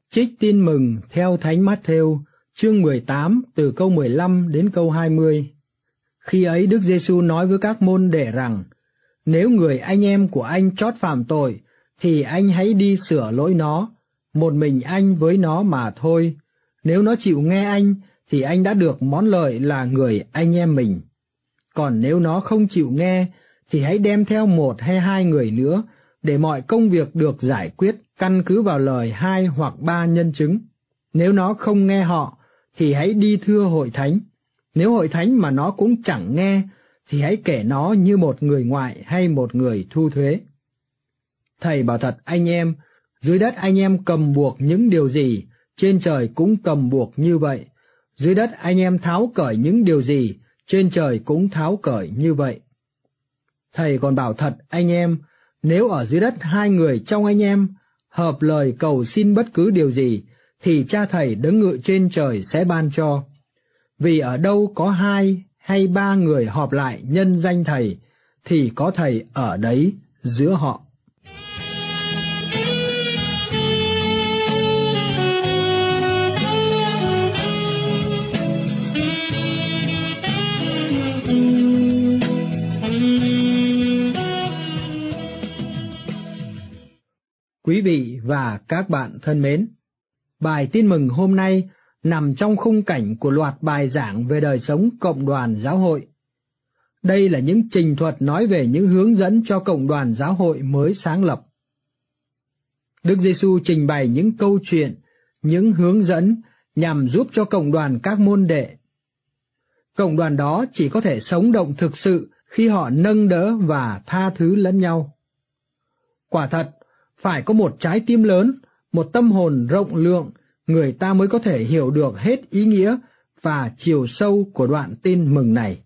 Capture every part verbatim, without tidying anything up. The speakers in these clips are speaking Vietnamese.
Trích tin mừng theo Thánh Mát-thêu, chương mười tám từ câu mười lăm đến câu hai mươi. Khi ấy Đức Giêsu nói với các môn đệ rằng: Nếu người anh em của anh trót phạm tội, thì anh hãy đi sửa lỗi nó, một mình anh với nó mà thôi. Nếu nó chịu nghe anh, thì anh đã được món lợi là người anh em mình. Còn nếu nó không chịu nghe, thì hãy đem theo một hay hai người nữa, để mọi công việc được giải quyết căn cứ vào lời hai hoặc ba nhân chứng. Nếu nó không nghe họ, thì hãy đi thưa hội thánh. Nếu hội thánh mà nó cũng chẳng nghe, thì hãy kể nó như một người ngoại hay một người thu thuế. Thầy bảo thật anh em, dưới đất anh em cầm buộc những điều gì, trên trời cũng cầm buộc như vậy. Dưới đất anh em tháo cởi những điều gì, trên trời cũng tháo cởi như vậy. Thầy còn bảo thật anh em, nếu ở dưới đất hai người trong anh em hợp lời cầu xin bất cứ điều gì, thì Cha Thầy đấng ngự trên trời sẽ ban cho. Vì ở đâu có hai hay ba người họp lại nhân danh Thầy, thì có Thầy ở đấy giữa họ. Quý vị và các bạn thân mến, bài tin mừng hôm nay nằm trong khung cảnh của loạt bài giảng về đời sống cộng đoàn giáo hội. Đây là những trình thuật nói về những hướng dẫn cho cộng đoàn giáo hội mới sáng lập. Đức Giêsu trình bày những câu chuyện, những hướng dẫn nhằm giúp cho cộng đoàn các môn đệ. Cộng đoàn đó chỉ có thể sống động thực sự khi họ nâng đỡ và tha thứ lẫn nhau. Quả thật, phải có một trái tim lớn, một tâm hồn rộng lượng, người ta mới có thể hiểu được hết ý nghĩa và chiều sâu của đoạn tin mừng này.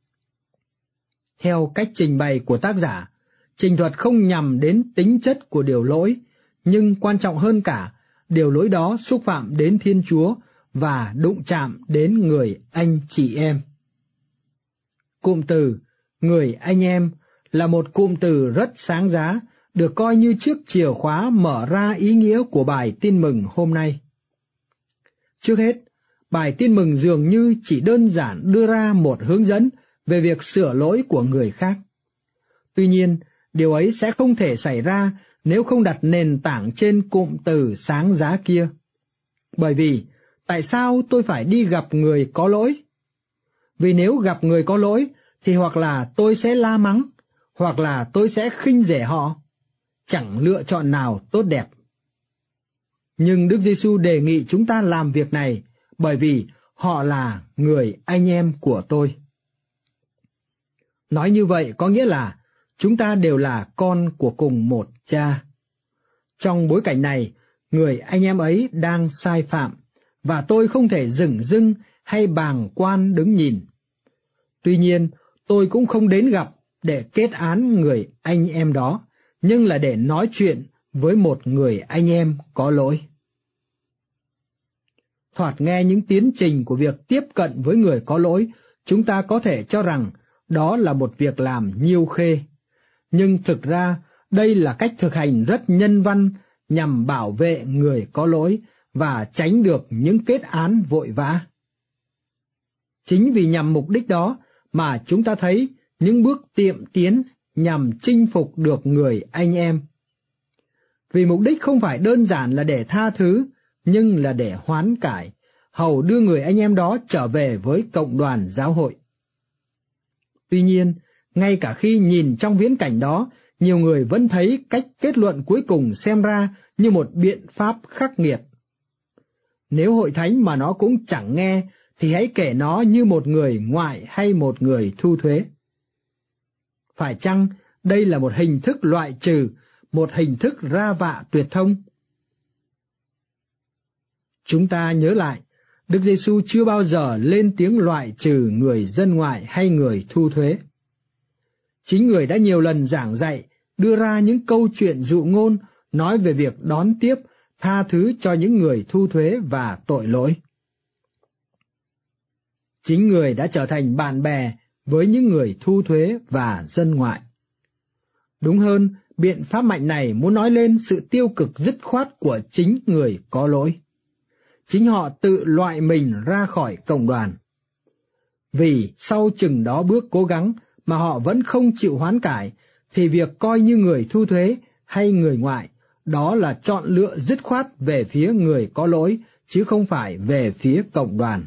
Theo cách trình bày của tác giả, trình thuật không nhằm đến tính chất của điều lỗi, nhưng quan trọng hơn cả, điều lỗi đó xúc phạm đến Thiên Chúa và đụng chạm đến người anh chị em. Cụm từ người anh em là một cụm từ rất sáng giá, được coi như chiếc chìa khóa mở ra ý nghĩa của bài tin mừng hôm nay. Trước hết, bài tin mừng dường như chỉ đơn giản đưa ra một hướng dẫn về việc sửa lỗi của người khác. Tuy nhiên, điều ấy sẽ không thể xảy ra nếu không đặt nền tảng trên cụm từ sáng giá kia. Bởi vì, tại sao tôi phải đi gặp người có lỗi? Vì nếu gặp người có lỗi, thì hoặc là tôi sẽ la mắng, hoặc là tôi sẽ khinh rẻ họ. Chẳng lựa chọn nào tốt đẹp. Nhưng Đức Giêsu đề nghị chúng ta làm việc này bởi vì họ là người anh em của tôi. Nói như vậy có nghĩa là chúng ta đều là con của cùng một cha. Trong bối cảnh này, người anh em ấy đang sai phạm, và tôi không thể dửng dưng hay bàng quan đứng nhìn. Tuy nhiên, tôi cũng không đến gặp để kết án người anh em đó, nhưng là để nói chuyện với một người anh em có lỗi. Thoạt nghe những tiến trình của việc tiếp cận với người có lỗi, chúng ta có thể cho rằng đó là một việc làm nhiêu khê. Nhưng thực ra, đây là cách thực hành rất nhân văn nhằm bảo vệ người có lỗi và tránh được những kết án vội vã. Chính vì nhằm mục đích đó mà chúng ta thấy những bước tiệm tiến nhằm chinh phục được người anh em. Vì mục đích không phải đơn giản là để tha thứ, nhưng là để hoán cải, hầu đưa người anh em đó trở về với cộng đoàn giáo hội. Tuy nhiên, ngay cả khi nhìn trong viễn cảnh đó, nhiều người vẫn thấy cách kết luận cuối cùng xem ra như một biện pháp khắc nghiệt. Nếu hội thánh mà nó cũng chẳng nghe, thì hãy kể nó như một người ngoại hay một người thu thuế. Phải chăng đây là một hình thức loại trừ, một hình thức ra vạ tuyệt thông? Chúng ta nhớ lại, Đức Giêsu chưa bao giờ lên tiếng loại trừ người dân ngoại hay người thu thuế. Chính người đã nhiều lần giảng dạy, đưa ra những câu chuyện dụ ngôn nói về việc đón tiếp, tha thứ cho những người thu thuế và tội lỗi. Chính người đã trở thành bạn bè với những người thu thuế và dân ngoại. Đúng hơn, biện pháp mạnh này muốn nói lên sự tiêu cực dứt khoát của chính người có lỗi. Chính họ tự loại mình ra khỏi cộng đoàn. Vì sau chừng đó bước cố gắng mà họ vẫn không chịu hoán cải, thì việc coi như người thu thuế hay người ngoại, đó là chọn lựa dứt khoát về phía người có lỗi, chứ không phải về phía cộng đoàn.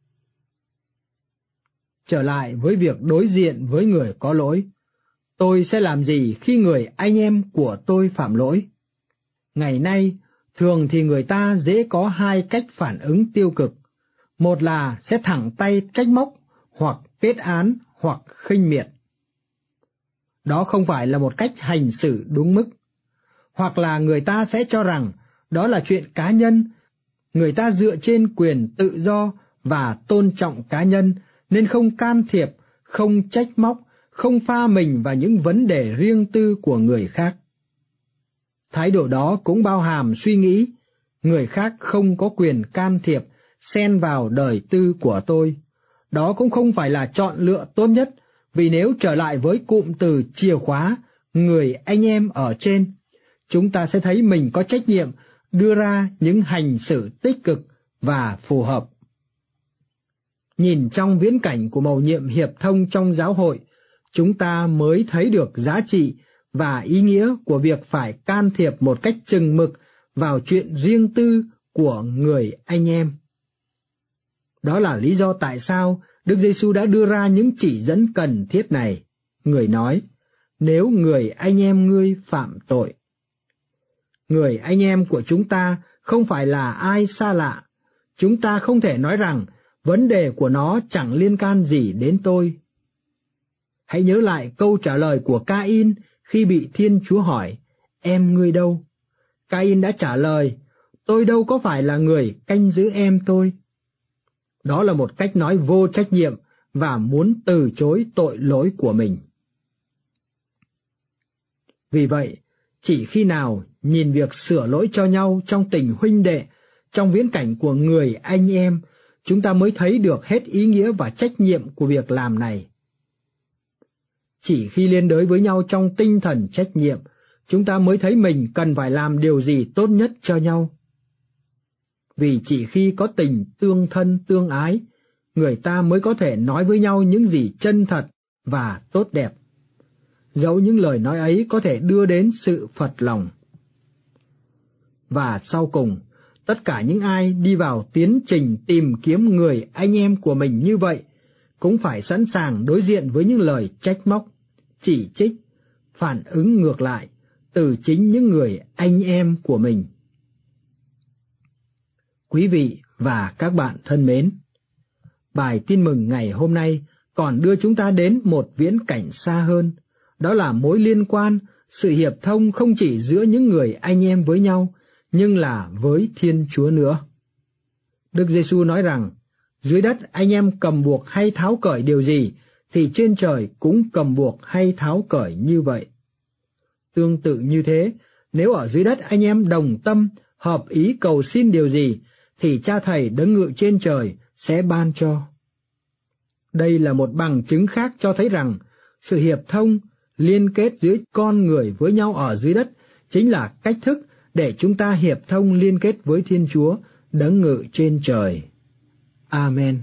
Trở lại với việc đối diện với người có lỗi, tôi sẽ làm gì khi người anh em của tôi phạm lỗi? Ngày nay, thường thì người ta dễ có hai cách phản ứng tiêu cực. Một là sẽ thẳng tay trách móc, hoặc kết án, hoặc khinh miệt. Đó không phải là một cách hành xử đúng mức. Hoặc là người ta sẽ cho rằng đó là chuyện cá nhân, người ta dựa trên quyền tự do và tôn trọng cá nhân, nên không can thiệp, không trách móc, không pha mình vào những vấn đề riêng tư của người khác. Thái độ đó cũng bao hàm suy nghĩ, người khác không có quyền can thiệp, xen vào đời tư của tôi. Đó cũng không phải là chọn lựa tốt nhất, vì nếu trở lại với cụm từ chìa khóa, người anh em ở trên, chúng ta sẽ thấy mình có trách nhiệm đưa ra những hành xử tích cực và phù hợp. Nhìn trong viễn cảnh của mầu nhiệm hiệp thông trong giáo hội, chúng ta mới thấy được giá trị và ý nghĩa của việc phải can thiệp một cách chừng mực vào chuyện riêng tư của người anh em. Đó là lý do tại sao Đức Giêsu đã đưa ra những chỉ dẫn cần thiết này. Người nói, nếu người anh em ngươi phạm tội. Người anh em của chúng ta không phải là ai xa lạ. Chúng ta không thể nói rằng vấn đề của nó chẳng liên can gì đến tôi. Hãy nhớ lại câu trả lời của Ca-in khi bị Thiên Chúa hỏi, em ngươi đâu? Ca-in đã trả lời, tôi đâu có phải là người canh giữ em tôi. Đó là một cách nói vô trách nhiệm và muốn từ chối tội lỗi của mình. Vì vậy, chỉ khi nào nhìn việc sửa lỗi cho nhau trong tình huynh đệ, trong viễn cảnh của người anh em, chúng ta mới thấy được hết ý nghĩa và trách nhiệm của việc làm này. Chỉ khi liên đới với nhau trong tinh thần trách nhiệm, chúng ta mới thấy mình cần phải làm điều gì tốt nhất cho nhau. Vì chỉ khi có tình tương thân tương ái, người ta mới có thể nói với nhau những gì chân thật và tốt đẹp. Dẫu những lời nói ấy có thể đưa đến sự phật lòng. Và sau cùng, tất cả những ai đi vào tiến trình tìm kiếm người anh em của mình như vậy, cũng phải sẵn sàng đối diện với những lời trách móc, chỉ trích, phản ứng ngược lại từ chính những người anh em của mình. Quý vị và các bạn thân mến, bài tin mừng ngày hôm nay còn đưa chúng ta đến một viễn cảnh xa hơn, đó là mối liên quan, sự hiệp thông không chỉ giữa những người anh em với nhau, nhưng là với Thiên Chúa nữa. Đức Giêsu nói rằng, dưới đất anh em cầm buộc hay tháo cởi điều gì, thì trên trời cũng cầm buộc hay tháo cởi như vậy. Tương tự như thế, nếu ở dưới đất anh em đồng tâm, hợp ý cầu xin điều gì, thì Cha Thầy đấng ngự trên trời sẽ ban cho. Đây là một bằng chứng khác cho thấy rằng, sự hiệp thông, liên kết giữa con người với nhau ở dưới đất chính là cách thức để chúng ta hiệp thông liên kết với Thiên Chúa đấng ngự trên trời. Amen.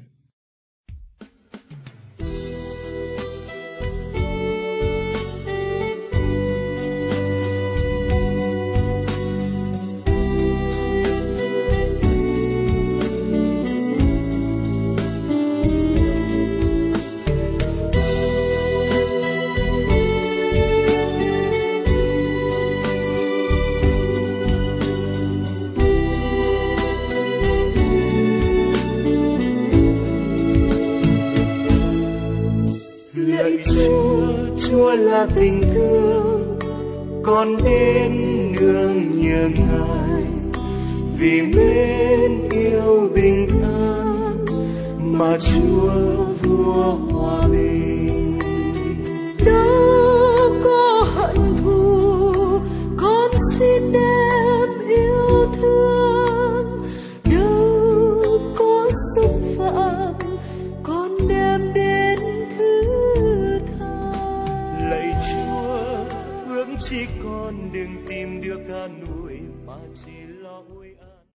Là tình thương con đến nương nhờ Ngài, vì mến yêu bình an mà Chúa vua hòa bình.